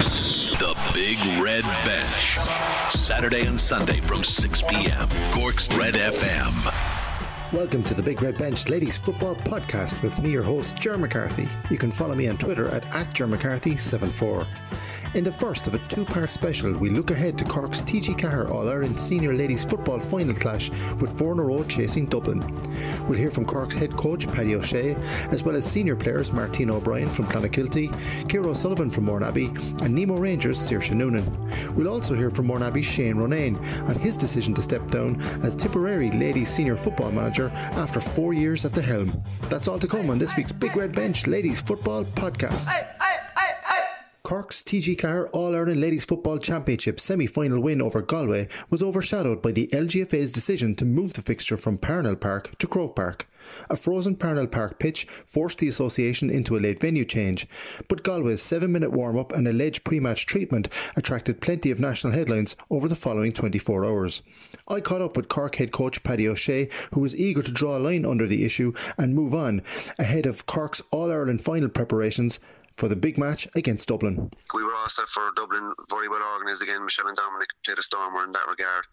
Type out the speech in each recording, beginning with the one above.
The Big Red Bench. Saturday and Sunday from 6 p.m. Cork's Red FM. Welcome to the Big Red Bench Ladies Football Podcast with me, your host, Ger McCarthy. You can follow me on Twitter at @GerMcCarthy74. In the first of a two-part special, we look ahead to Cork's TG Ceathair All-Ireland Senior Ladies Football Final clash with 4 in a row chasing Dublin. We'll hear from Cork's head coach Paddy O'Shea, as well as senior players Martin O'Brien from Clonakilty, Ciara O'Sullivan from Mourneabbey and Nemo Rangers' Saoirse Noonan. We'll also hear from Mourneabbey's Shane Ronayne on his decision to step down as Tipperary Ladies Senior Football Manager after 4 years at the helm. That's all to come on this week's Big Red Bench Ladies Football Podcast. Cork's TG Ceathair All-Ireland Ladies Football Championship semi-final win over Galway was overshadowed by the LGFA's decision to move the fixture from Parnell Park to Croke Park. A frozen Parnell Park pitch forced the association into a late venue change, but Galway's 7-minute warm-up and alleged pre-match treatment attracted plenty of national headlines over the following 24 hours. I caught up with Cork head coach Paddy O'Shea, who was eager to draw a line under the issue and move on ahead of Cork's All-Ireland final preparations for the big match against Dublin. We were all set for Dublin, very well organised again. Michelle and Dominic played a stormer in that regard.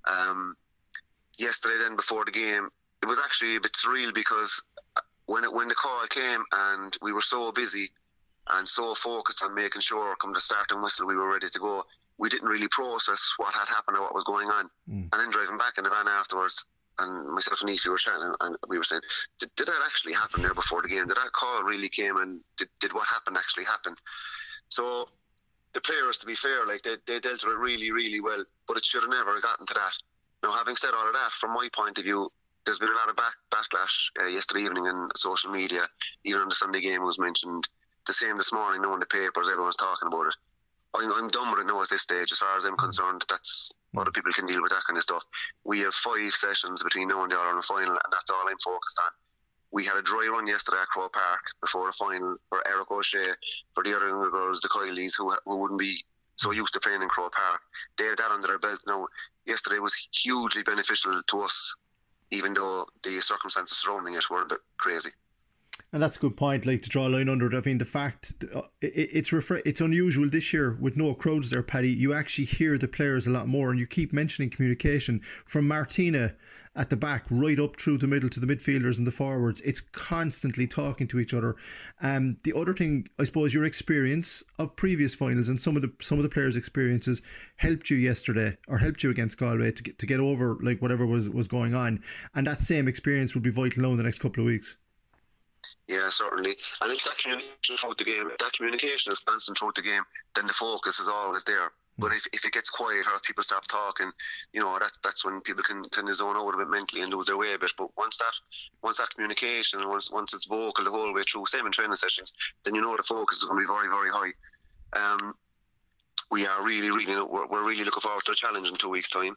Yesterday then, before the game, it was actually a bit surreal because when the call came and we were so busy and so focused on making sure come the start and whistle we were ready to go, we didn't really process what had happened or what was going on. And then driving back in the van afterwards, and myself and Aoife were chatting, and we were saying, did that actually happen there before the game? Did that call really came, and did what happened actually happen? So the players, to be fair, like they dealt with it really, really well, but it should have never gotten to that. Now, having said all of that, from my point of view, there's been a lot of backlash yesterday evening in social media. Even on the Sunday game was mentioned. The same this morning, now in the papers, everyone's talking about it. I'm done with it now at this stage. As far as I'm concerned, that's other people can deal with that kind of stuff. We have 5 sessions between now and the All-Ireland final, and that's all I'm focused on. We had a dry run yesterday at Croke Park before the final for Eric O'Shea, for the other younger girls, the Kylies, who wouldn't be so used to playing in Croke Park. They had that under their belt now. Yesterday was hugely beneficial to us, even though the circumstances surrounding it were a bit crazy. And that's a good point, like to draw a line under it. I mean, the fact it's unusual this year with no crowds there, Paddy. You actually hear the players a lot more, and you keep mentioning communication from Martina at the back right up through the middle to the midfielders and the forwards. It's constantly talking to each other. The other thing, I suppose, your experience of previous finals and some of the players' experiences helped you yesterday, or helped you against Galway to get over like whatever was going on, and that same experience will be vital now in the next couple of weeks. Yeah, certainly. And it's that communication throughout the game. If that communication is constant throughout the game, then the focus is always there. But if it gets quiet or if people stop talking, that's when people can zone out a bit mentally and lose their way a bit. But once that communication, once it's vocal the whole way through, same in training sessions, then the focus is going to be very, very high. We are really, we're really looking forward to the challenge in 2 weeks' time.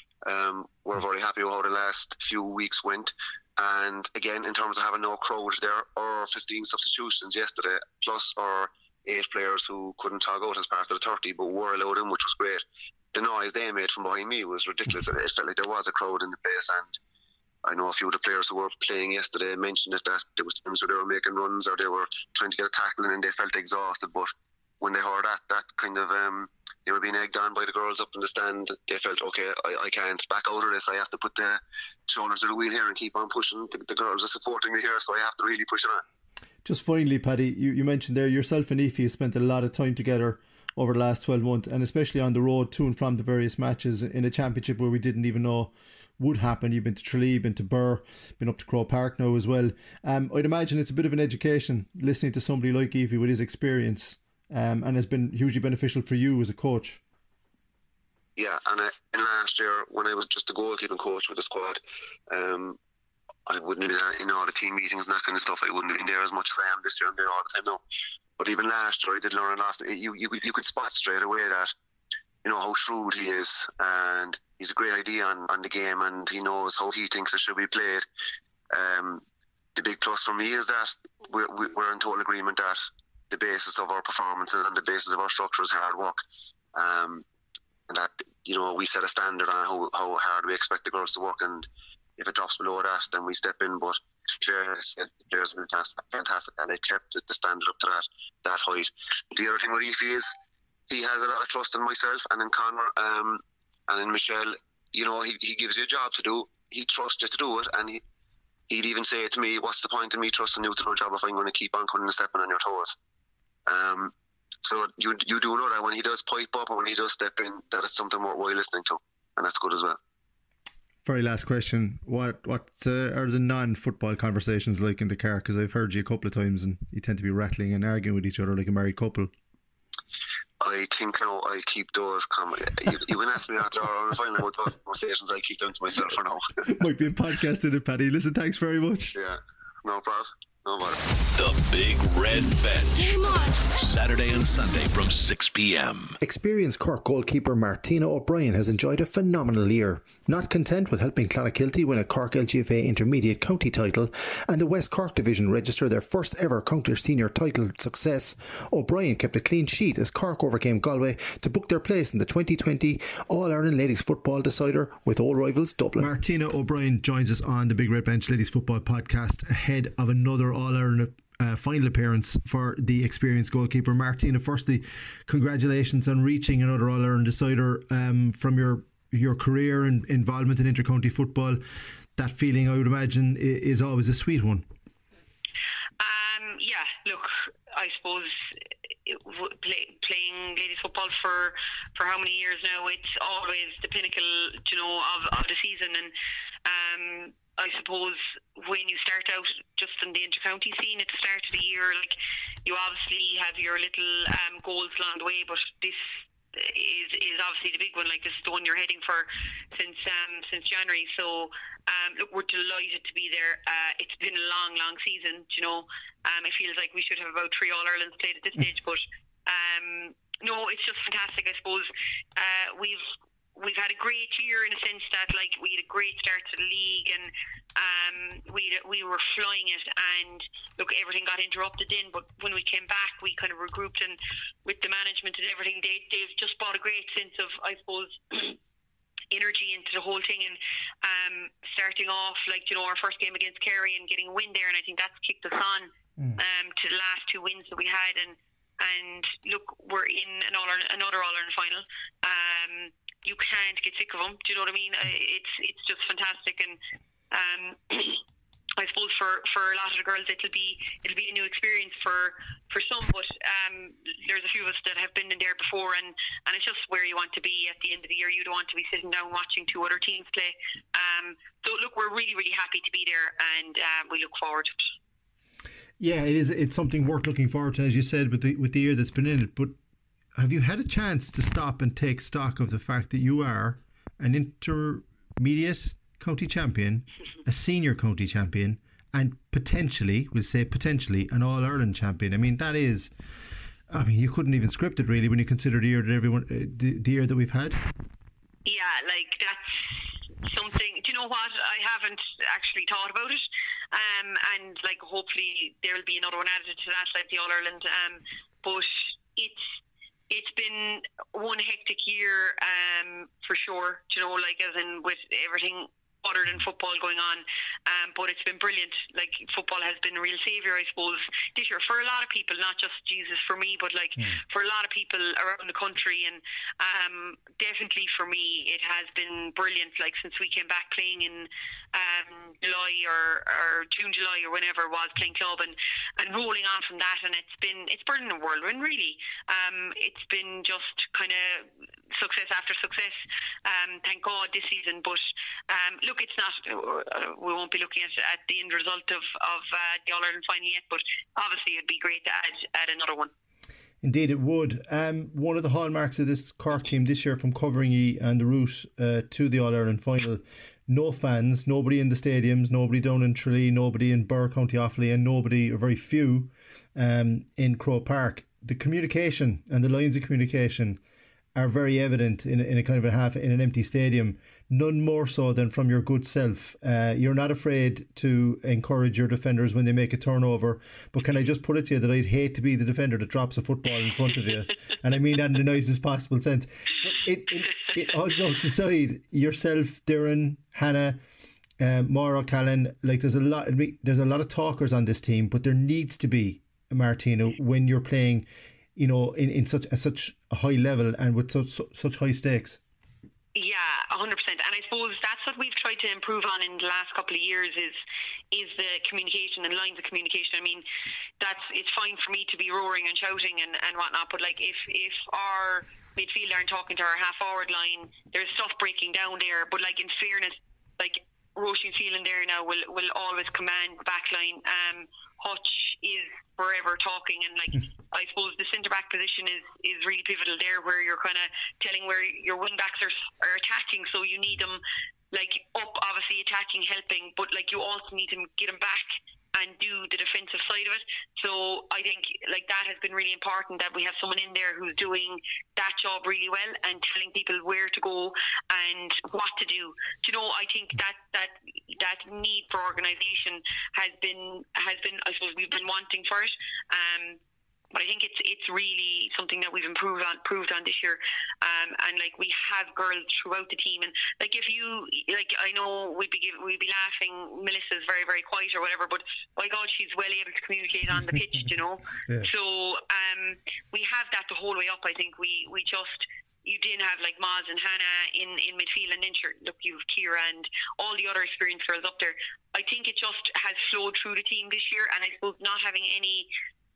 We're very happy with how the last few weeks went. And again, in terms of having no crowd there, or 15 substitutions yesterday, plus our 8 players who couldn't tog out as part of the 30, but were allowed in, which was great. The noise they made from behind me was ridiculous. It felt like there was a crowd in the place, and I know a few of the players who were playing yesterday mentioned that there was times where they were making runs or they were trying to get a tackle in and they felt exhausted, but when they heard that kind of they were being egged on by the girls up in the stand, they felt, okay, I can't back out of this. I have to put the shoulders to the wheel here and keep on pushing. The girls are supporting me here, so I have to really push it on. Just finally, Paddy, you mentioned there yourself and Aoife spent a lot of time together over the last 12 months, and especially on the road to and from the various matches in a championship where we didn't even know would happen. You've been to Tralee, been to Birr, been up to Croke Park now as well. I'd imagine it's a bit of an education listening to somebody like Aoife with his experience. And has been hugely beneficial for you as a coach. Yeah, and in last year, when I was just a goalkeeping coach with the squad, I wouldn't have been in all the team meetings and that kind of stuff. I wouldn't have been there as much as I am this year. I'm there all the time now. But even last year, I did learn a lot. You could spot straight away that, how shrewd he is, and he's a great idea on the game, and he knows how he thinks it should be played. The big plus for me is that we're in total agreement that the basis of our performances and the basis of our structure is hard work, and that we set a standard on how hard we expect the girls to work, and if it drops below that, then we step in. But the players have been fantastic, and they kept the standard up to that height. The other thing with Aoife is he has a lot of trust in myself and in Conor and in Michelle. You know, he gives you a job to do. He trusts you to do it, and he'd even say to me, "What's the point of me trusting you to do a job if I'm going to keep on coming and stepping on your toes?" So you do know that when he does pipe up and when he does step in, that it's something worthwhile listening to, and that's good as well. Very last question. What are the non-football conversations like in the car? Because I've heard you a couple of times and you tend to be rattling and arguing with each other like a married couple. I think now I keep those you can ask me after our final about those conversations. I keep them to myself for now. Might be a podcast in it, Paddy. Listen, thanks very much. Yeah, no problem. No bother. The Big Red Bench. Saturday and Sunday from 6 p.m. Experienced Cork goalkeeper Martina O'Brien has enjoyed a phenomenal year. Not content with helping Clonakilty win a Cork LGFA Intermediate County title and the West Cork Division register their first ever county senior title success, O'Brien kept a clean sheet as Cork overcame Galway to book their place in the 2020 All-Ireland Ladies Football Decider with old rivals Dublin. Martina O'Brien joins us on the Big Red Bench Ladies Football Podcast ahead of another All-Ireland final appearance for the experienced goalkeeper. Martina, firstly, congratulations on reaching another All-Ireland Decider from your career and involvement in intercounty football. That feeling, I would imagine, is always a sweet one. Yeah, look, I suppose playing ladies football for how many years now, it's always the pinnacle, of the season. And I suppose when you start out just in the intercounty scene at the start of the year, like, you obviously have your little goals along the way, but this is obviously the big one. Like, this is the one you're heading for since January. So look, we're delighted to be there. It's been a long season. It feels like we should have about 3 All-Irelands played at this stage, but no, it's just fantastic. I suppose we've had a great year in a sense that, like, we had a great start to the league, and we were flying it, and look, everything got interrupted then, but when we came back we kind of regrouped, and with the management and everything, they've just brought a great sense of, I suppose, energy into the whole thing, and starting off, like, our first game against Kerry and getting a win there, and I think that's kicked us on to the last 2 wins that we had, and look, we're in another All-Ireland final. You can't get sick of them. Do you know what I mean? It's just fantastic, and I suppose for a lot of the girls it'll be a new experience for some, but there's a few of us that have been in there before, and it's just where you want to be at the end of the year. You don't want to be sitting down watching 2 other teams play. So look, we're really happy to be there, and we look forward to it. Yeah, it is. It's something worth looking forward to, as you said, with the year that's been in it. But have you had a chance to stop and take stock of the fact that you are an intermediate county champion, a senior county champion, and potentially, an All-Ireland champion? I mean, you couldn't even script it really when you consider the year that the year that we've had. Yeah, like, that's something. Do you know what? I haven't actually thought about it. And like, hopefully there will be another one added to that, like the All-Ireland. But it's been one hectic year, for sure. Like, as in with everything other than football going on, but it's been brilliant. Like, football has been a real saviour, I suppose, this year for a lot of people, not just Jesus for me, but like for a lot of people around the country, and definitely for me it has been brilliant. Like, since we came back playing in July or June, July, or whenever it was, playing club, and rolling on from that, and it's been a whirlwind, really. It's been just kind of success after success, thank God, this season. But look, it's not, we won't be looking at the end result of the All-Ireland final yet, but obviously it'd be great to add another one. Indeed it would. One of the hallmarks of this Cork team this year, from covering ye and the route to the All-Ireland final, no fans, nobody in the stadiums, nobody down in Tralee, nobody in Burr, County Offaly, and nobody, or very few, in Croke Park. The communication and the lines of communication are very evident in a kind of in an empty stadium, none more so than from your good self. You're not afraid to encourage your defenders when they make a turnover, but can I just put it to you that I'd hate to be the defender that drops a football in front of you, and I mean that in the nicest possible sense. All jokes aside, yourself, Darren, Hannah, Maura Callan, like, there's a lot of talkers on this team, but there needs to be, Martina, when you're playing in such a high level and with such high stakes. Yeah, 100%. And I suppose that's what we've tried to improve on in the last couple of years is the communication and lines of communication. I mean, it's fine for me to be roaring and shouting and whatnot, but like if our midfield aren't talking to our half-forward line, there's stuff breaking down there. But like in fairness, like Roisin Phelan there now will always command the back line. Hutch is forever talking, and like I suppose the centre back position is really pivotal there, where you're kind of telling where your wing backs are attacking, so you need them like up, obviously attacking, helping, but like you also need to get them back and do the defensive side of it. So I think like that has been really important, that we have someone in there who's doing that job really well and telling people where to go and what to do. I think that need for organisation has been I suppose we've been wanting for it. But I think it's really something that we've improved on this year, and like we have girls throughout the team, and like if you like, I know we'd be laughing, Melissa's very very quiet or whatever, but my God, she's well able to communicate on the pitch, Yeah. So we have that the whole way up. I think we just. You didn't have like Maz and Hannah in midfield, and then look, you've Kira and all the other experienced girls up there. I think it just has flowed through the team this year, and I suppose not having any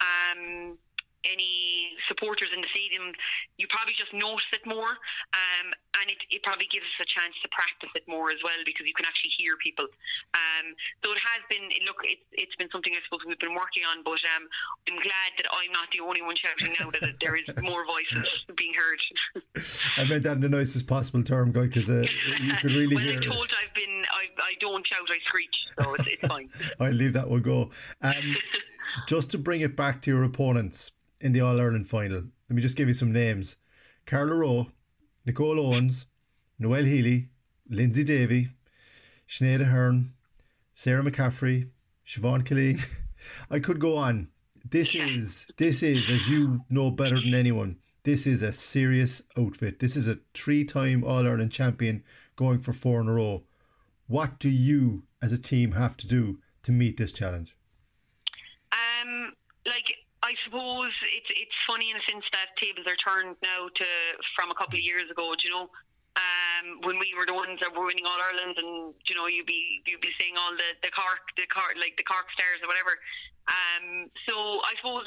supporters in the stadium, you probably just notice it more, and it probably gives us a chance to practice it more as well, because you can actually hear people. So it has been, look, it's been something I suppose we've been working on, but I'm glad that I'm not the only one shouting now, that there is more voices being heard. I meant that in the nicest possible term, Guy, because you could really hear. I'm told I don't shout, I screech, so it's fine. I'll leave that one go. Just to bring it back to your opponents in the All-Ireland final, let me just give you some names. Carla Rowe, Nicole Owens, Noelle Healy, Lindsay Davey, Sinead Ahern, Sarah McCaffrey, Siobhan Killeen. I could go on. This is, as you know better than anyone, this is a serious outfit. This is a 3-time All-Ireland champion going for 4 in a row. What do you as a team have to do to meet this challenge? I suppose it's funny in a sense that tables are turned now from a couple of years ago. When we were the ones that were winning All Ireland, and you'd be saying all the Cork stars or whatever. So I suppose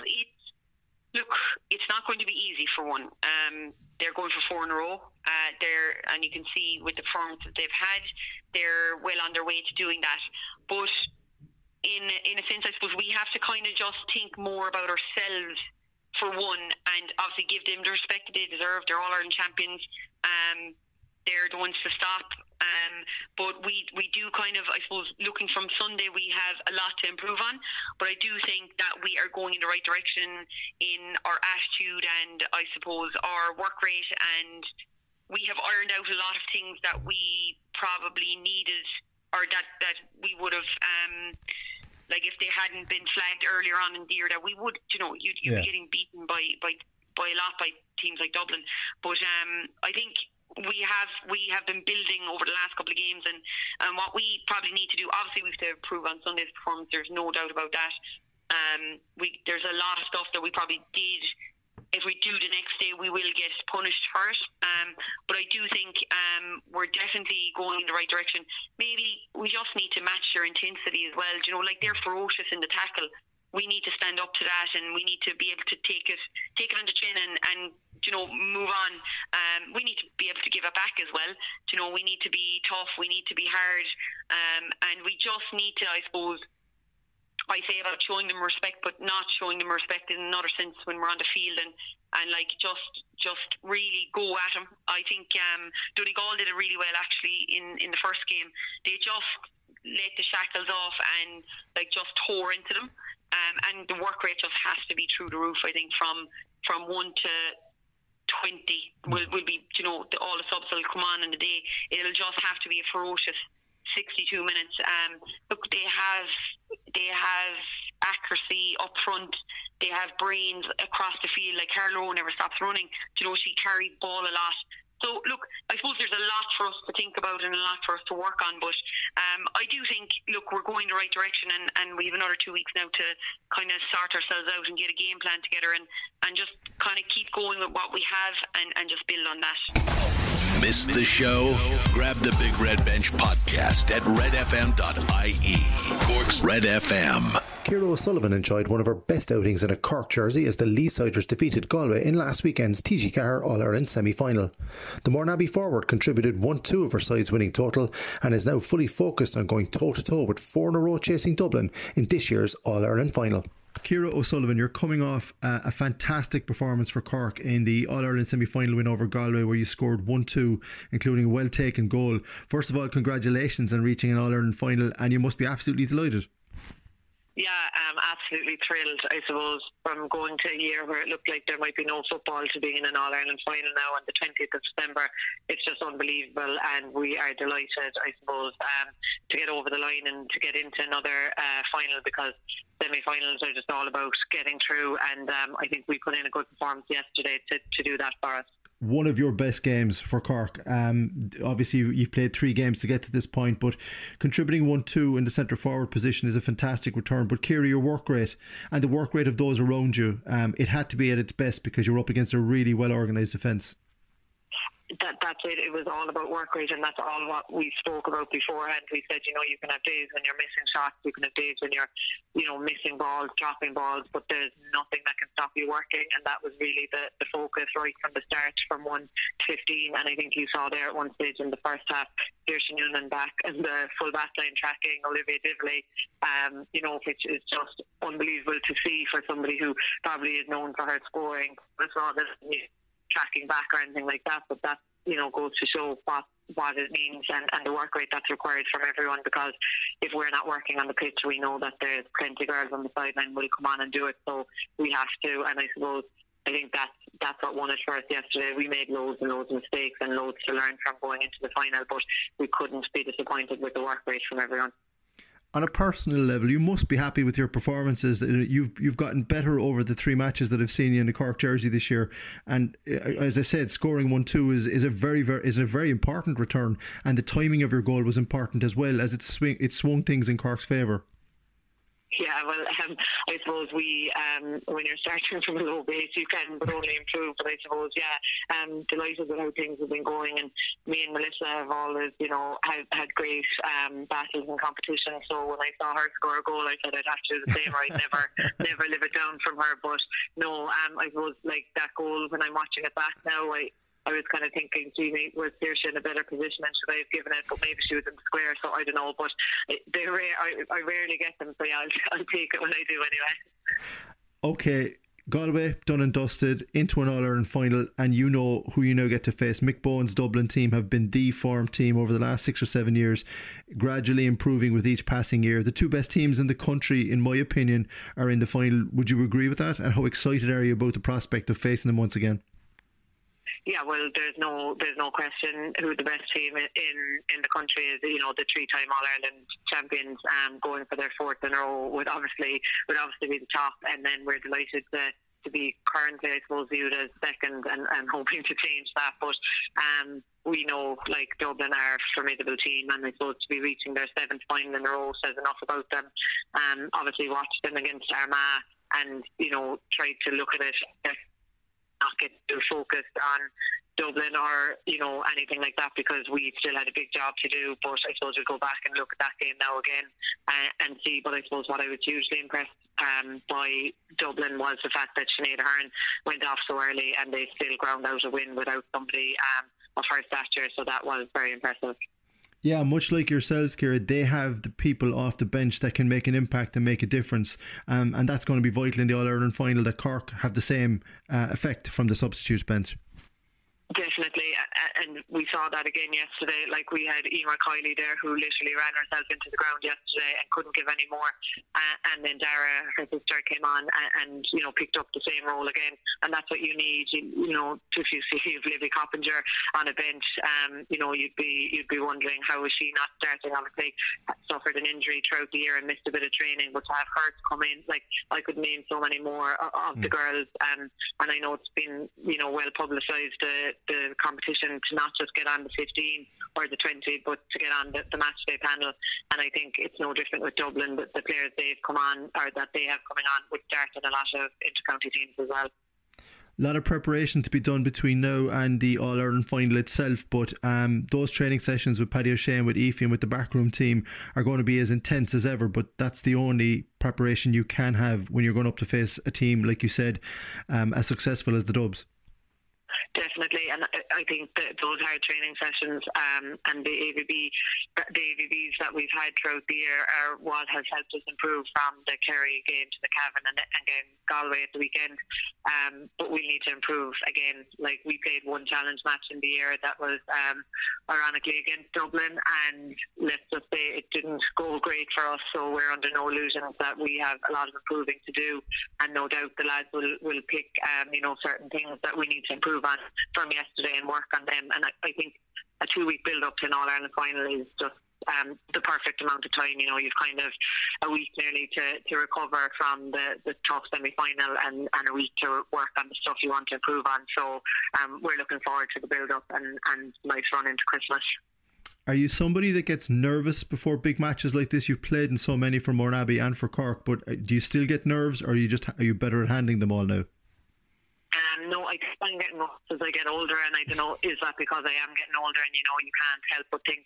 it's not going to be easy for one. They're going for 4 in a row. And you can see with the performance that they've had, they're well on their way to doing that. But in a sense, I suppose we have to kind of just think more about ourselves for one, and obviously give them the respect that they deserve. They're All-Ireland champions. They're the ones to stop. But we do kind of, I suppose, looking from Sunday, we have a lot to improve on. But I do think that we are going in the right direction in our attitude and, I suppose, our work rate. And we have ironed out a lot of things that we probably needed, or that we would have, like if they hadn't been flagged earlier on in the year, that we would, you'd be getting beaten by a lot by teams like Dublin. But I think we have been building over the last couple of games, and what we probably need to do, obviously we have to improve on Sunday's performance, there's no doubt about that. There's a lot of stuff that we probably did. If we do the next day, we will get punished for it. But I do think we're definitely going in the right direction. Maybe we just need to match their intensity as well. Like they're ferocious in the tackle. We need to stand up to that, and we need to be able to take it on the chin and move on. We need to be able to give it back as well. We need to be tough. We need to be hard. And we just need to, I suppose, I say about showing them respect, but not showing them respect in another sense when we're on the field, and like just really go at them. I think Donegal did it really well actually in the first game. They just let the shackles off and like just tore into them, and the work rate just has to be through the roof. I think from 1 to 20 will be, all the subs will come on in the day. It'll just have to be a ferocious 62 minutes. Look, they have accuracy up front. They have brains across the field. Like Carla Rowe never stops running. She carries ball a lot. So look, I suppose there's a lot for us to think about and a lot for us to work on, but I do think, look, we're going the right direction, and we have another 2 weeks now to kind of sort ourselves out and get a game plan together and just kind of keep going with what we have and just build on that. Missed the show? Grab the Big Red Bench podcast at redfm.ie. Cork's Red FM. Ciara O'Sullivan enjoyed one of her best outings in a Cork jersey as the Leesiders defeated Galway in last weekend's TG Carr All-Ireland semi-final. The Mourneabbey forward contributed 1-2 of her side's winning total and is now fully focused on going toe-to-toe with 4 in a row chasing Dublin in this year's All-Ireland final. Ciara O'Sullivan, you're coming off a fantastic performance for Cork in the All-Ireland semi-final win over Galway, where you scored 1-2, including a well-taken goal. First of all, congratulations on reaching an All-Ireland final, and you must be absolutely delighted. Yeah, I'm absolutely thrilled, I suppose, from going to a year where it looked like there might be no football to being in an All-Ireland final now on the 20th of December. It's just unbelievable, and we are delighted, I suppose, to get over the line and to get into another final, because semi-finals are just all about getting through, and I think we put in a good performance yesterday to do that for us. One of your best games for Cork. Obviously you've played 3 games to get to this point, but contributing 1-2 in the centre forward position is a fantastic return. But Ciara, your work rate and the work rate of those around you, it had to be at its best because you're up against a really well organised defence. That's it. It was all about work rate, and that's all what we spoke about beforehand. We said, you can have days when you're missing shots, you can have days when you're, missing balls, dropping balls, but there's nothing that can stop you working, and that was really the focus right from the start, from 1 to 15. And I think you saw there at one stage in the first half, Saoirse Noonan back and the full back line tracking Olivia Divilly, which is just unbelievable to see for somebody who probably is known for her scoring. It's not that tracking back or anything like that, but that goes to show what it means and the work rate that's required from everyone, because if we're not working on the pitch, we know that there's plenty of girls on the sideline will come on and do it, so we have to. And I suppose I think that's what won it for us yesterday. We made loads and loads of mistakes and loads to learn from going into the final, but we couldn't be disappointed with the work rate from everyone. On a personal level, you must be happy with your performances. You've gotten better over the 3 matches that I've seen you in the Cork jersey this year, and as I said, scoring 1-2 is a very important return, and the timing of your goal was important as well, as it swung things in Cork's favour. Yeah, well, I suppose when you're starting from a low base, you can but only improve. But I suppose, delighted with how things have been going. And me and Melissa have always, had great battles and competition. So when I saw her score a goal, I said I'd have to do the same. I'd never live it down from her. But no, I suppose like that goal, when I'm watching it back now, I was kind of thinking, was Saoirse in a better position and should I have given it? But maybe she was in the square, so I don't know. But I rarely get them, so yeah, I'll take it when I do anyway. Okay, Galway done and dusted, into an All-Ireland final, and you know who you now get to face. Mick Bowen's Dublin team have been the form team over the last 6 or 7 years, gradually improving with each passing year. The 2 best teams in the country, in my opinion, are in the final. Would you agree with that? And how excited are you about the prospect of facing them once again? Yeah, well, there's no question who the best team in the country is. The 3-time All-Ireland champions, going for their 4th in a row would obviously be the top, and then we're delighted to be currently, I suppose, viewed as second and hoping to change that. But we know, like, Dublin are a formidable team, and I suppose to be reaching their 7th final in a row says enough about them. Obviously watched them against Armagh and tried to look at it, not get too focused on Dublin or anything like that, because we still had a big job to do. But I suppose we'll go back and look at that game now again and see. But I suppose what I was hugely impressed by Dublin was the fact that Sinead Ahern went off so early and they still ground out a win without somebody of her stature, so that was very impressive. Yeah, much like yourselves, Ciara, they have the people off the bench that can make an impact and make a difference, and that's going to be vital in the All-Ireland final, that Cork have the same effect from the substitutes bench. Definitely, and we saw that again yesterday. Like, we had Emer Kiley there, who literally ran herself into the ground yesterday and couldn't give any more, and then Dara, her sister, came on and picked up the same role again, and that's what you need. If you see Livy Coppinger on a bench, you'd be wondering how is she not starting. Obviously suffered an injury throughout the year and missed a bit of training, but to have her come in, like, I could name so many more of the girls, and I know it's been well publicised, the competition to not just get on the 15 or the 20, but to get on the match day panel. And I think it's no different with Dublin. The players they've come on, or that they have coming on, would start in a lot of inter-county teams as well. A lot of preparation to be done between now and the All-Ireland final itself, but those training sessions with Paddy O'Shea, with Aoife and with the backroom team are going to be as intense as ever, but that's the only preparation you can have when you're going up to face a team, like you said, as successful as the Dubs. Definitely, and I think that those hard training sessions and the AVBs that we've had throughout the year are what has helped us improve from the Kerry game to the Cavan and again Galway at the weekend. But we need to improve again. Like, we played one challenge match in the year that was ironically against Dublin, and let's just say it didn't go great for us. So we're under no illusions that we have a lot of improving to do, and no doubt the lads will pick certain things that we need to improve on from yesterday and work on them. And I think a 2-week build up to an All-Ireland final is just the perfect amount of time. You've kind of a week nearly to recover from the tough semi-final and a week to work on the stuff you want to improve on. So we're looking forward to the build up and nice run into Christmas. Are you somebody that gets nervous before big matches like this? You've played in so many for Mourneabbey and for Cork, but do you still get nerves, or are you better at handling them all now? No, I think I'm getting nervous as I get older, and I don't know, is that because I am getting older and you can't help but think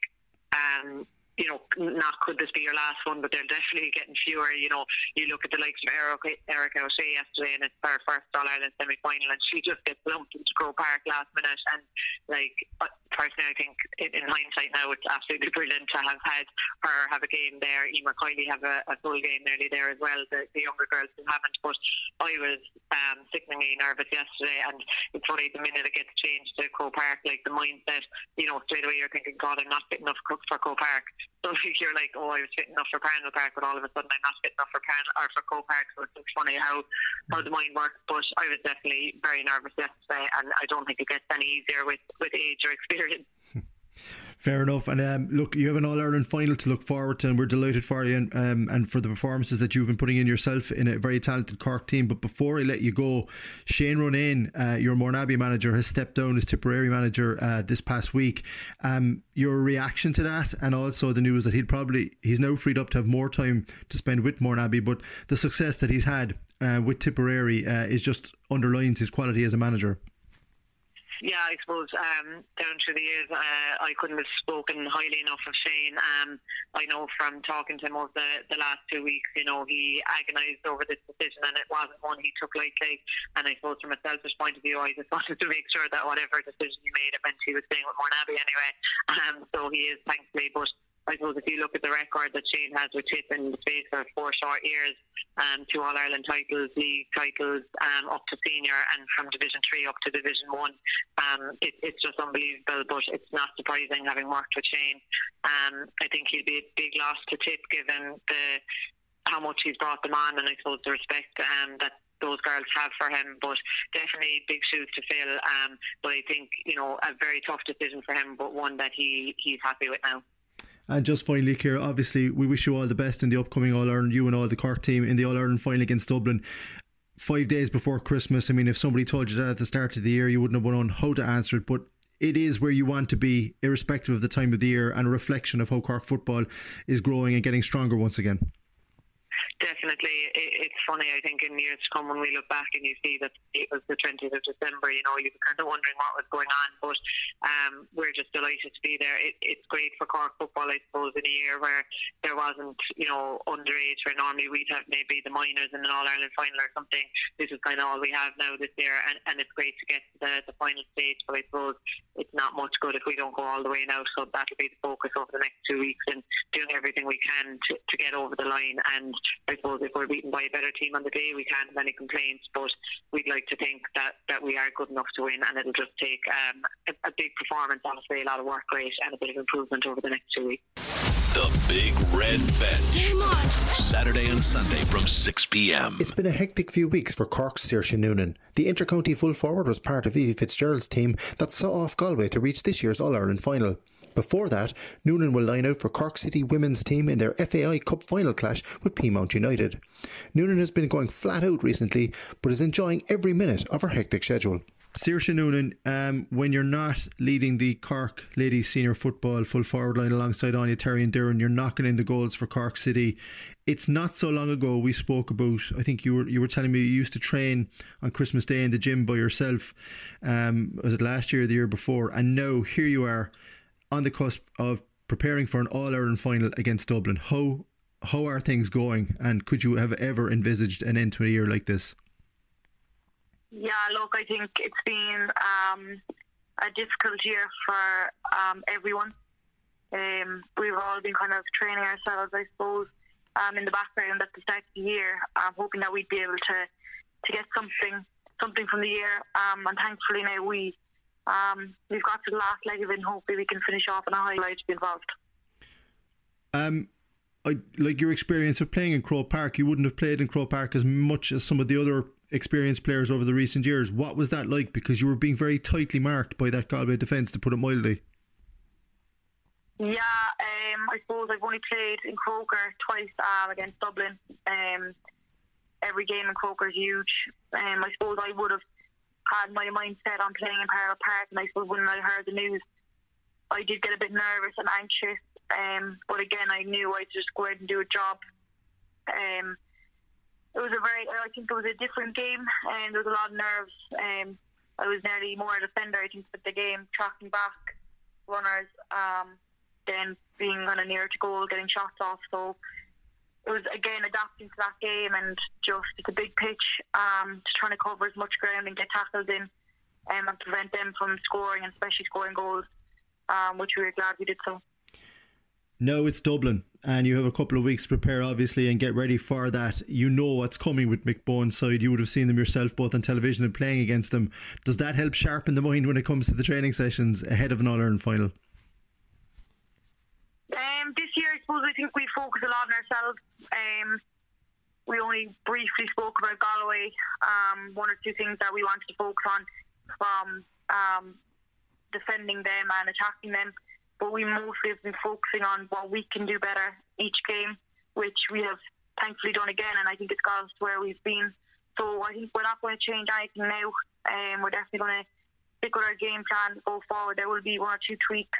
not could this be your last one, but they're definitely getting fewer. You look at the likes of Erica O'Shea yesterday, and it's her first All-Ireland semi-final, and she just gets lumped into Croke Park last minute. And personally, I think in hindsight now, it's absolutely brilliant to have had her have a game there. Emer Kiley have a full game nearly there as well, the younger girls who haven't. But I was sickeningly nervous yesterday, and it's funny, the minute it gets changed to Croke Park, like the mindset, straight away you're thinking, God, I'm not fit enough for Croke Park. So you're like, oh, I was fit enough for Parnell Park, but all of a sudden I'm not fit enough for Croke Park. So it's funny how the mind works. But I was definitely very nervous yesterday, and I don't think it gets any easier with age or experience. Fair enough. And look, you have an All-Ireland final to look forward to, and we're delighted for you and for the performances that you've been putting in yourself in a very talented Cork team. But before I let you go, Shane Ronayne, your Mourneabbey manager, has stepped down as Tipperary manager this past week. Your reaction to that, and also the news that he's now freed up to have more time to spend with Mourneabbey, but the success that he's had with Tipperary is just underlines his quality as a manager. Yeah, I suppose down through the years, I couldn't have spoken highly enough of Shane. I know from talking to him over the last 2 weeks, he agonised over this decision, and it wasn't one he took lightly. And I suppose from a selfish point of view, I just wanted to make sure that whatever decision he made, it meant he was staying with Mourneabbey anyway. So he is, thankfully. But I suppose if you look at the record that Shane has with Tip in the space of 4 short years, 2 All-Ireland titles, league titles, up to senior, and from Division 3 up to Division 1, it's just unbelievable. But it's not surprising, having worked with Shane. I think he'd be a big loss to Tip, given how much he's brought them on, and I suppose the respect that those girls have for him. But definitely big shoes to fill. But I think a very tough decision for him, but one that he's happy with now. And just finally, Ciara, obviously we wish you all the best in the upcoming All-Ireland, you and all the Cork team in the All-Ireland final against Dublin 5 days before Christmas. I mean, if somebody told you that at the start of the year, you wouldn't have known how to answer it, but it is where you want to be, irrespective of the time of the year, and a reflection of how Cork football is growing and getting stronger once again. Definitely. It's funny, I think, in years to come, when we look back and you see that it was the 20th of December, you're kind of wondering what was going on, but we're just delighted to be there. It's great for Cork football, I suppose, in a year where there wasn't, underage, where normally we'd have maybe the minors in an All-Ireland final or something. This is kind of all we have now this year, and it's great to get to the final stage, but I suppose it's not much good if we don't go all the way now, so that'll be the focus over the next 2 weeks, and doing everything we can to get over the line. And I suppose if we're beaten by a better team on the day, we can't have any complaints, but we'd like to think that we are good enough to win, and it'll just take a big performance, honestly, a lot of work rate, and a bit of improvement over the next 2 weeks. The Big Red Bench, Saturday and Sunday from 6 p.m. It's been a hectic few weeks for Cork's Saoirse Noonan. The inter-county full forward was part of Evie Fitzgerald's team that saw off Galway to reach this year's All-Ireland final. Before that, Noonan will line out for Cork City women's team in their FAI Cup final clash with Peamount United. Noonan has been going flat out recently, but is enjoying every minute of her hectic schedule. Saoirse Noonan, when you're not leading the Cork ladies senior football full forward line alongside Anya Terry and Doireann, you're knocking in the goals for Cork City. It's not so long ago we spoke about, I think you were telling me you used to train on Christmas Day in the gym by yourself. Was it last year or the year before? And now here you are on the cusp of preparing for an All-Ireland final against Dublin. How are things going, and could you have ever envisaged an end to a year like this? Yeah, look, I think it's been a difficult year for everyone. We've all been kind of training ourselves, I suppose, in the background at the start of the year, hoping that we'd be able to get something from the year. And thankfully now we've got to the last leg of it, and hopefully we can finish off on a highlight to be involved. Like your experience of playing in Croke Park, you wouldn't have played in Croke Park as much as some of the other experienced players over the recent years. What was that like? Because you were being very tightly marked by that Galway defence, to put it mildly. Yeah, I suppose I've only played in Croker twice against Dublin. Every game in Croker is huge. I suppose I would have had my mind set on playing in Parlour Park, and I suppose when I heard the news I did get a bit nervous and anxious, but again I knew I'd just go out and do a job. I think it was a different game, and there was a lot of nerves. I was nearly more a defender, I think, with the game, tracking back runners, then being kind of near to goal, getting shots off. So it was, again, adapting to that game, and just, it's a big pitch, just trying to cover as much ground and get tackles in, and prevent them from scoring, and especially scoring goals, which we were glad we did so. Now it's Dublin, and you have a couple of weeks to prepare, obviously, and get ready for that. You know what's coming with Mick Bowen's side. You would have seen them yourself both on television and playing against them. Does that help sharpen the mind when it comes to the training sessions ahead of an All-Ireland final? This year, I suppose, I think we focus a lot on ourselves. We only briefly spoke about Galway. One or two things that we wanted to focus on, from defending them and attacking them. But we mostly have been focusing on what we can do better each game, which we have thankfully done again, and I think it's got us to where we've been. So I think we're not going to change anything now. We're definitely going to stick with our game plan, go forward. There will be one or two tweaks.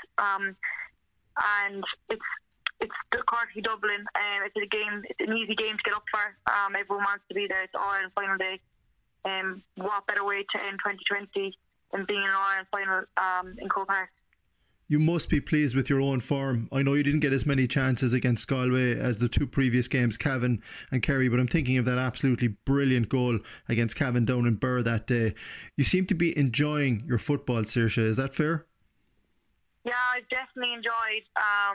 And it's the Cork v Dublin. It's an easy game to get up for. Everyone wants to be there. It's All-Ireland final day. What better way to end 2020 than being in an All-Ireland final in Croke Park? You must be pleased with your own form. I know you didn't get as many chances against Galway as the two previous games, Cavan and Kerry, but I'm thinking of that absolutely brilliant goal against Cavan down in Birr that day. You seem to be enjoying your football, Saoirse. Is that fair? Yeah, I've definitely enjoyed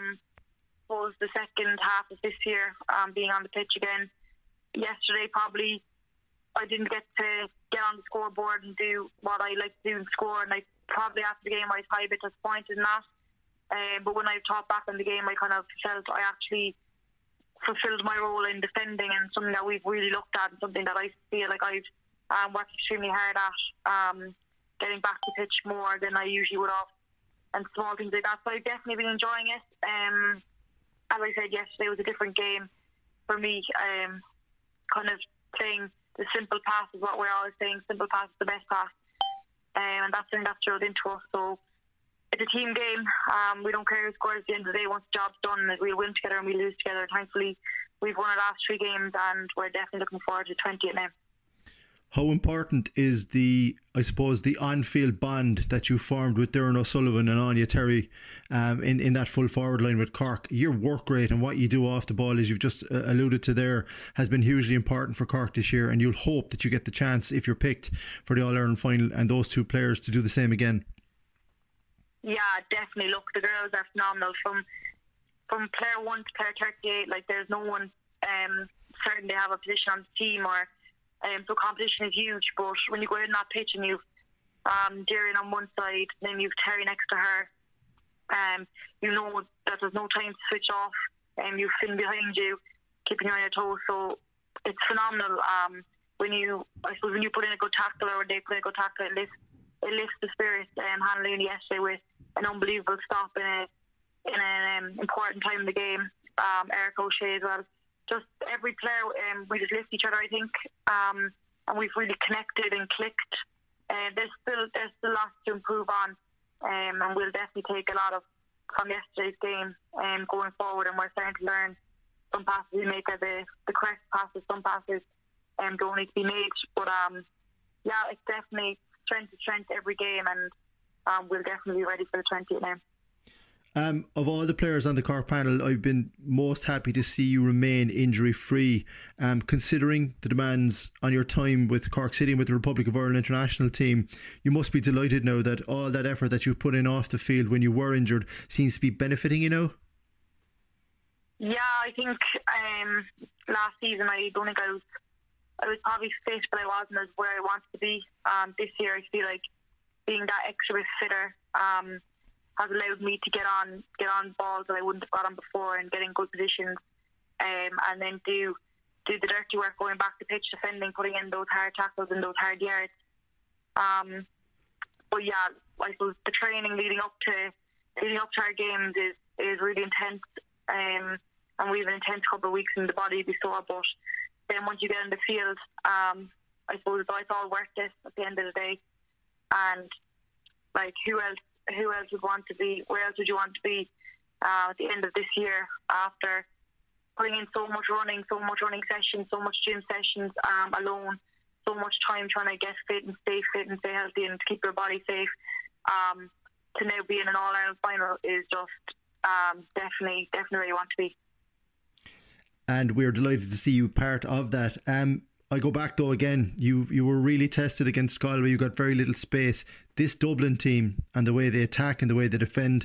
the second half of this year, being on the pitch again. Yesterday, probably, I didn't get to get on the scoreboard and do what I like to do and score, and I probably after the game I was a bit disappointed in that. But when I thought back on the game, I kind of felt I actually fulfilled my role in defending, and something that we've really looked at, and something that I feel like I've worked extremely hard at, getting back to pitch more than I usually would have, and small things like that. So I've definitely been enjoying it. As I said yesterday, it was a different game for me. Kind of playing the simple pass is what we're always saying. Simple pass is the best pass. And that's something that's drilled into us. So it's a team game. We don't care who scores at the end of the day. Once the job's done, we'll win together and we lose together. Thankfully, we've won our last 3 games, and we're definitely looking forward to 20 now. How important is the on-field bond that you formed with Doireann O'Sullivan and Anya Terry in that full forward line with Cork? Your work rate and what you do off the ball, as you've just alluded to there, has been hugely important for Cork this year, and you'll hope that you get the chance, if you're picked for the All-Ireland final, and those two players to do the same again. Yeah, definitely. Look, the girls are phenomenal. From player 1 to player 38, like, there's no one certain they have a position on the team, or so competition is huge. But when you go out on that pitch and you've Doireann on one side, then you've Terry next to her, you know that there's no time to switch off, and you've Finn behind you, keeping you on your toes. So it's phenomenal. When you put in a good tackle, or when they put in a good tackle, it lifts the spirit. Hannah Looney yesterday with an unbelievable stop in an important time in the game. Eric O'Shea as well. Just every player, we just lift each other, I think, and we've really connected and clicked there's still lots to improve on, and we'll definitely take a lot from yesterday's game going forward, and we're starting to learn some passes we make are the correct passes, some passes don't need to be made, but it's definitely strength to strength every game, and we'll definitely be ready for the 20th now. Of all the players on the Cork panel, I've been most happy to see you remain injury-free. Considering the demands on your time with Cork City and with the Republic of Ireland international team, you must be delighted now that all that effort that you put in off the field when you were injured seems to be benefiting you now. Yeah, I think last season I don't think I was probably fit, but I wasn't as where I wanted to be. This year I feel like being that extra bit fitter has allowed me to get on balls that I wouldn't have got on before and get in good positions, and then do the dirty work going back to pitch defending, putting in those hard tackles and those hard yards. But yeah, I suppose the training leading up to our games is really intense, and we have an intense couple of weeks in the body be sore. But then once you get in the field, I suppose it's all worth it at the end of the day. And like, who else would want to be? Where else would you want to be at the end of this year after putting in so much running sessions, so much gym sessions alone, so much time trying to get fit and stay healthy and to keep your body safe, to now be in an All-Ireland final is just definitely where you want to be. And we're delighted to see you part of that. I go back though again, you were really tested against Galway. You got very little space. This Dublin team and the way they attack and the way they defend,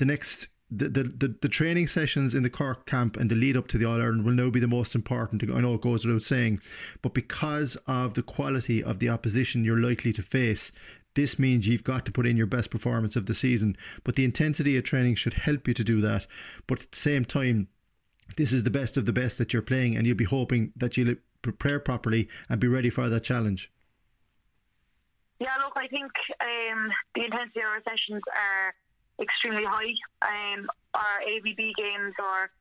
the training sessions in the Cork camp and the lead up to the All-Ireland will now be the most important. I know it goes without saying, but because of the quality of the opposition you're likely to face, this means you've got to put in your best performance of the season. But the intensity of training should help you to do that. But at the same time, this is the best of the best that you're playing, and you'll be hoping that you'll prepare properly and be ready for that challenge. Yeah, look, I think the intensity of our sessions are extremely high. Our ABB games are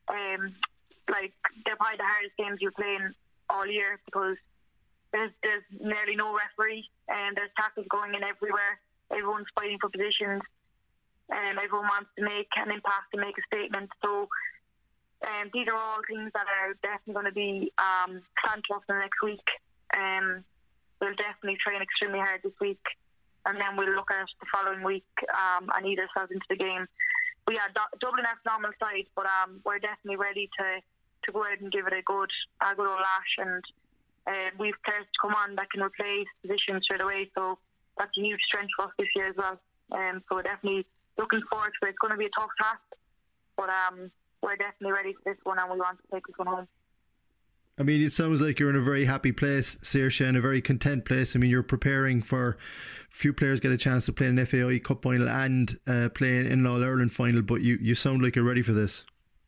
they're probably the hardest games you're playing all year, because there's nearly no referee, and there's tackles going in everywhere. Everyone's fighting for positions, and everyone wants to make an impact and make a statement. So these are all things that are definitely going to be planned to us in the next week. We'll definitely train extremely hard this week, and then we'll look at the following week and ease ourselves into the game. But yeah, Dublin are phenomenal side, but we're definitely ready to go out and give it a good old lash, and we've players to come on that can replace positions straight away, so that's a huge strength for us this year as well. So we're definitely looking forward to it. It's going to be a tough task, but we're definitely ready for this one, and we want to take this one home. I mean, it sounds like you're in a very happy place, Saoirse, in a very content place. I mean, you're preparing for few players get a chance to play an FAI Cup final and play in an All-Ireland final, but you sound like you're ready for this.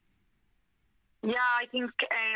Yeah, I think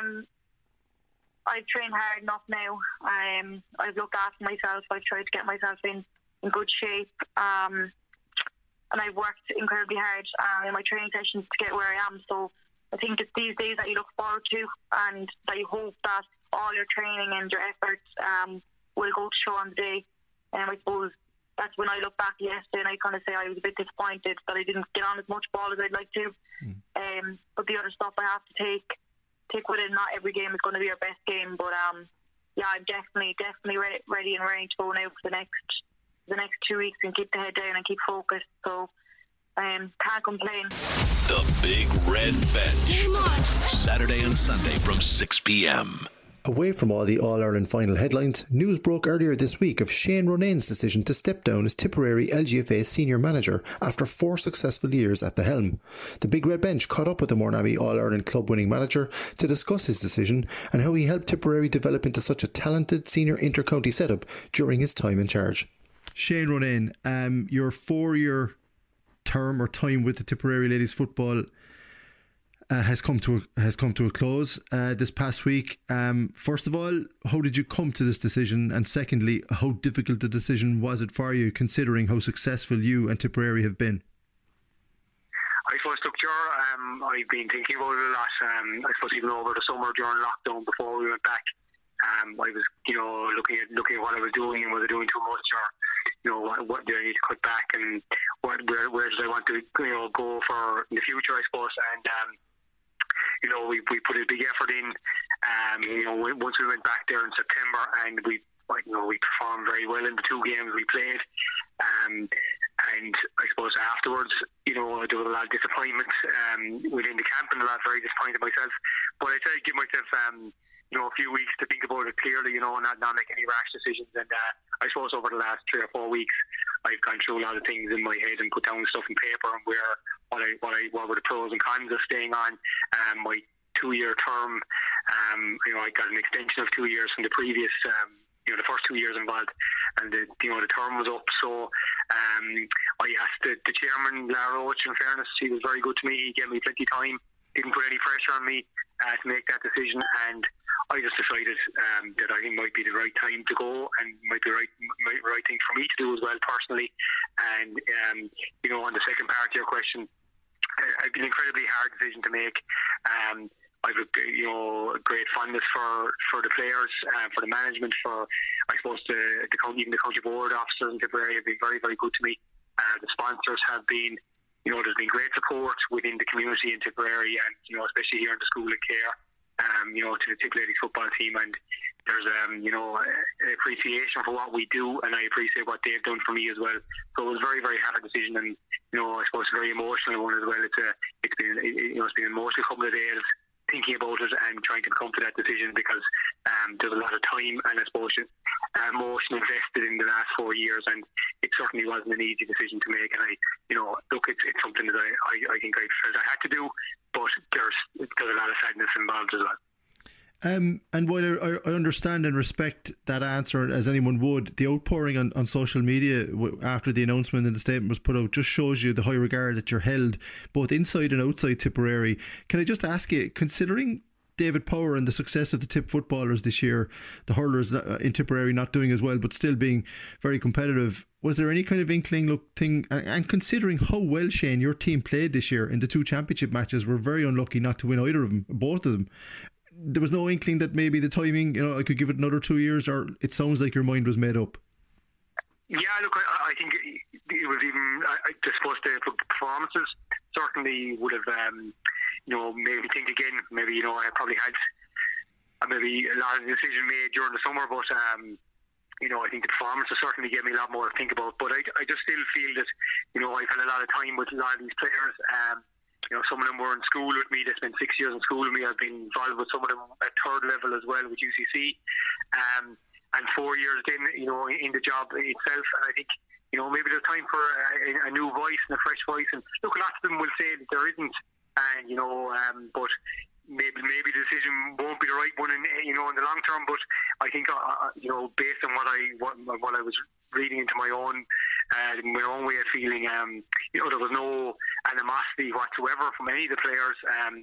I've trained hard enough now. I've looked after myself. I've tried to get myself in good shape, and I've worked incredibly hard in my training sessions to get where I am. So I think it's these days that you look forward to, and that you hope that all your training and your efforts will go to show on the day. And I suppose that's when I look back yesterday and I kind of say I was a bit disappointed that I didn't get on as much ball as I'd like to. But the other stuff I have to take with it. Not every game is going to be our best game, but yeah, I'm definitely ready and ready to go now for the next 2 weeks and keep the head down and keep focused. So can't complain. The Big Red Bench, Saturday and Sunday from 6 p.m. Away from all the All-Ireland final headlines, news broke earlier this week of Shane Ronane's decision to step down as Tipperary LGFA senior manager after 4 successful years at the helm. The Big Red Bench caught up with the Mourneabbey All-Ireland club winning manager to discuss his decision and how he helped Tipperary develop into such a talented senior inter-county setup during his time in charge. Shane Ronayne, your 4-year term or time with the Tipperary ladies football has come to a close this past week. First of all, how did you come to this decision? And secondly, how difficult the decision was it for you, considering how successful you and Tipperary have been? I suppose, look, I've been thinking about it a lot. I suppose even over the summer during lockdown before we went back, I was, looking at what I was doing, and was I doing too much, or what do I need to cut back, and where did I want to go for in the future, I suppose. And we put a big effort in. Once we went back there in September, and we performed very well in the 2 games we played. And I suppose afterwards, there was a lot of disappointment within the camp, and a lot very disappointed myself. But I tried to give myself a few weeks to think about it clearly, and not make any rash decisions. And I suppose over the last 3 or 4 weeks, I've gone through a lot of things in my head and put down stuff in paper, and what were the pros and cons of staying on. My 2-year term, I got an extension of 2 years from the previous. The first 2 years involved, and the term was up. So I asked the chairman, Lara Roach, in fairness, he was very good to me. He gave me plenty of time, didn't put any pressure on me to make that decision, and I just decided that I think it might be the right time to go, and might be the right thing for me to do as well personally. And on the second part of your question, it's an incredibly hard decision to make. I've a great fondness for the players, for the management, for I suppose even the county board officers in Tipperary have been very, very good to me. The sponsors have been, there's been great support within the community in Tipperary, and especially here in the school of care, to the Tip Ladies football team, and there's an appreciation for what we do, and I appreciate what they've done for me as well. So it was a very, very hard decision, and I suppose a very emotional one as well. It's been an emotional couple of days thinking about it and trying to come to that decision, because there's a lot of time and I suppose emotion invested in the last 4 years, and it certainly wasn't an easy decision to make. And it's something that I think I felt I had to do, but there's a lot of sadness involved as well. And while I understand and respect that answer, as anyone would, the outpouring on social media after the announcement and the statement was put out just shows you the high regard that you're held both inside and outside Tipperary. Can I just ask you, considering David Power and the success of the Tip footballers this year, the hurlers in Tipperary not doing as well but still being very competitive, was there any kind of inkling thing, and considering how well, Shane, your team played this year in the 2 championship matches, were very unlucky not to win either of them, both of them, there was no inkling that maybe the timing, I could give it another 2 years, or it sounds like your mind was made up? Yeah, look, I think it was even, I suppose the performances certainly would have, made me think again. Maybe, I probably had maybe a lot of decision made during the summer, but, I think the performances certainly gave me a lot more to think about. But I just still feel that, I've had a lot of time with a lot of these players. Some of them were in school with me. They spent 6 years in school with me. I've been involved with some of them at 3rd level as well with UCC. And 4 years then, in the job itself. And I think, maybe there's time for a new voice and a fresh voice. And look, lots of them will say that there isn't. And, but maybe the decision won't be the right one in the long term. But I think, based on what I was reading into my own way of feeling, there was no animosity whatsoever from any of the players.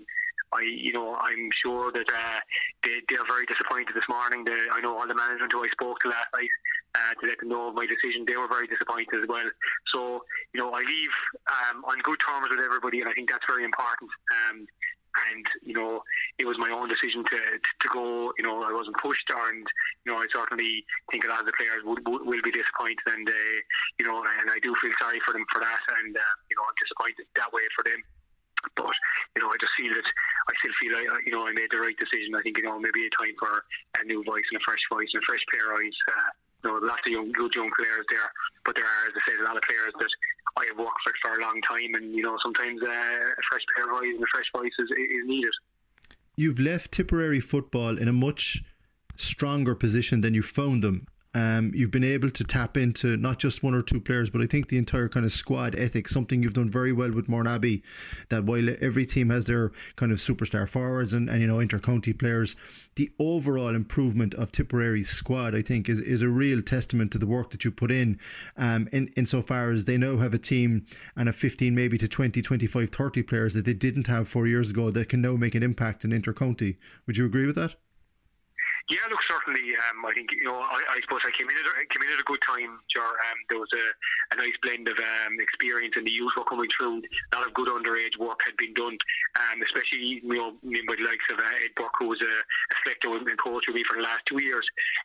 I'm sure that they're very disappointed this morning. I know all the management who I spoke to last night to let them know of my decision. They were very disappointed as well. So, I leave on good terms with everybody, and I think that's very important. And it was my own decision to go. I wasn't pushed, and I certainly think a lot of the players will be disappointed, and and I do feel sorry for them for that, and I'm disappointed that way for them. But I just feel that I still feel I made the right decision. I think maybe a time for a new voice and a fresh voice and a fresh pair of eyes. Lots of good young players there, but there are, as I said, a lot of players that I have worked with for a long time, and sometimes a fresh pair of eyes and a fresh voice is needed. You've left Tipperary football in a much stronger position than you found them. You've been able to tap into not just 1 or 2 players, but I think the entire kind of squad ethic, something you've done very well with Mourneabbey, that while every team has their kind of superstar forwards and inter-county players, the overall improvement of Tipperary's squad, I think, is a real testament to the work that you put in insofar as they now have a team and a 15, maybe to 20, 25, 30 players that they didn't have 4 years ago that can now make an impact in inter-county. Would you agree with that? Yeah, look, certainly. I think I suppose I came in at a good time. There was a nice blend of experience, and the youth were coming through. A lot of good underage work had been done, especially by the likes of Ed Burke, who was a selector and coach with me for the last 2 years.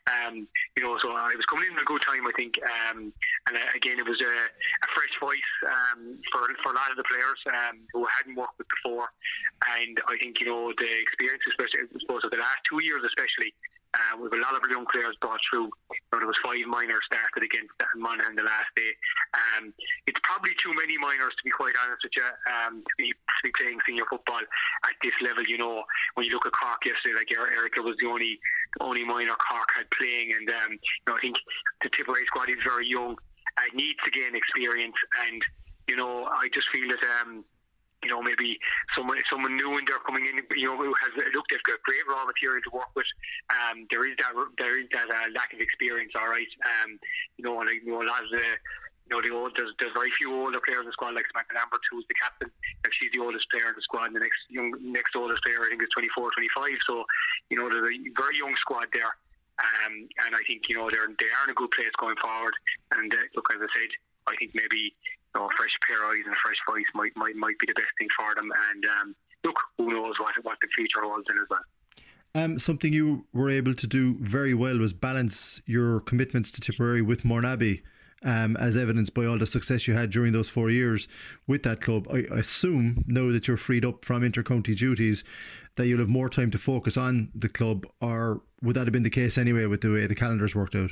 So I was coming in at a good time, I think. And again, it was a fresh voice for a lot of the players who I hadn't worked with before. And I think the experience, especially I suppose of the last 2 years, especially. With a lot of young players brought through. There was 5 minors started against Monaghan the last day. It's probably too many minors, to be quite honest with you, to be playing senior football at this level. When you look at Cork yesterday, like Erica was the only minor Cork had playing, and I think the Tipperary squad is very young. It needs to gain experience, and I just feel that. Maybe someone new in there coming in, who has looked at great raw material to work with. There is that lack of experience, all right. A lot of there's very few older players in the squad, like Samantha Lambert, who's the captain. She's the oldest player in the squad, and the next oldest player, I think, is 24, 25. So, there's a very young squad there. And I think, they are in a good place going forward. And look, as I said, I think maybe a fresh pair of eyes and a fresh voice might be the best thing for them. And look, who knows what the future holds in as well. Something you were able to do very well was balance your commitments to Tipperary with Mourneabbey, as evidenced by all the success you had during those 4 years with that club. I assume, now that you're freed up from inter-county duties, that you'll have more time to focus on the club, or would that have been the case anyway with the way the calendar's worked out?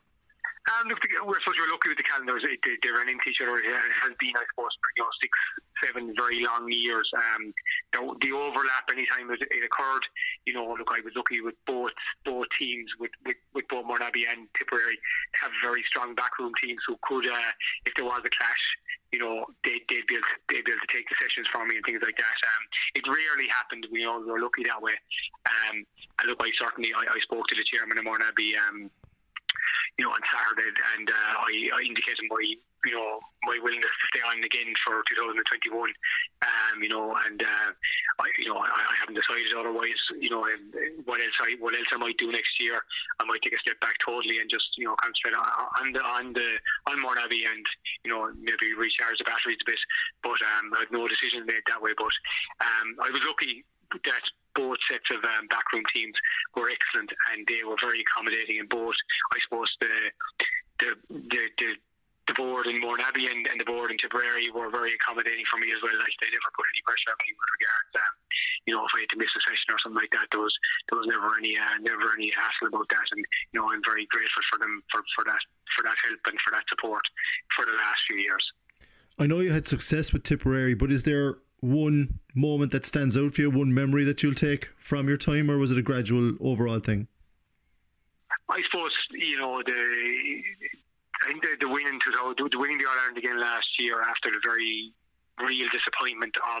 Look, we're lucky with the calendars. They're an into each other. It has been, I suppose, 6, 7 very long years. The overlap, anytime it occurred, look, I was lucky with both teams, with both Mourneabbey and Tipperary, to have very strong backroom teams who could, if there was a clash, they'd be able to take the sessions from me and things like that. It rarely happened. We were lucky that way. And look, I spoke to the chairman of Mourneabbey on Saturday, and I indicated my willingness to stay on again for 2021. I haven't decided otherwise. What else I might do next year. I might take a step back totally and just concentrate on Mourneabbey and maybe recharge the batteries a bit. But I had no decision made that way. But I was lucky that both sets of backroom teams were excellent, and they were very accommodating. And both, I suppose, the board in Mourneabbey and the board in Tipperary were very accommodating for me as well. Like, they never put any pressure on me with regards, if I had to miss a session or something like that. There was never any hassle about that. And I'm very grateful for them for that help and for that support for the last few years. I know you had success with Tipperary, but is there one moment that stands out for you, one memory that you'll take from your time, or was it a gradual overall thing? I suppose I think the winning the All-Ireland again last year, after the very real disappointment of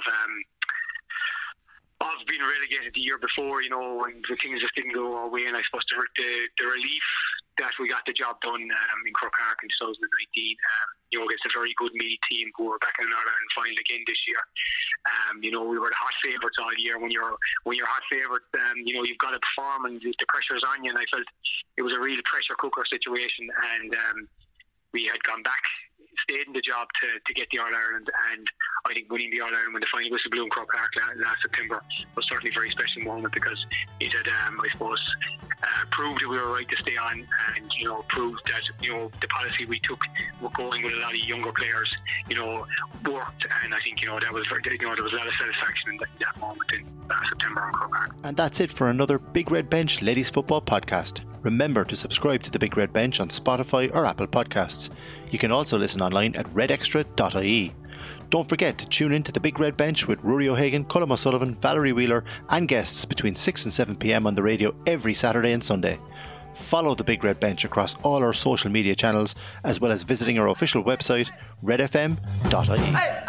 being relegated the year before, when the things just didn't go our way. And I suppose the relief that we got the job done in Croke Park in 2019, against a very good Meath team who were back in the All-Ireland final again this year. We were the hot favourites all year. When you're hot favourite, you've got to perform, and the pressure's on you. And I felt it was a real pressure cooker situation, and we had gone back, stayed in the job to get the All-Ireland, and I think winning the All-Ireland when the final whistle blew in Croke Park last September was certainly a very special moment, because it had, I suppose, proved that we were right to stay on, and proved that the policy we took, going with a lot of younger players, worked. And I think that was there was a lot of satisfaction in that moment in September in Croke Park. And that's it for another Big Red Bench Ladies Football podcast. Remember to subscribe to the Big Red Bench on Spotify or Apple Podcasts. You can also listen online at redextra.ie. Don't forget to tune in to the Big Red Bench with Rory O'Hagan, Colm O'Sullivan, Valerie Wheeler and guests between 6 and 7 p.m. on the radio every Saturday and Sunday. Follow the Big Red Bench across all our social media channels, as well as visiting our official website, redfm.ie.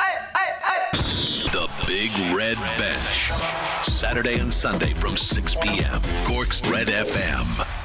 The Big Red Bench. Saturday and Sunday from 6 p.m. Cork's Red FM.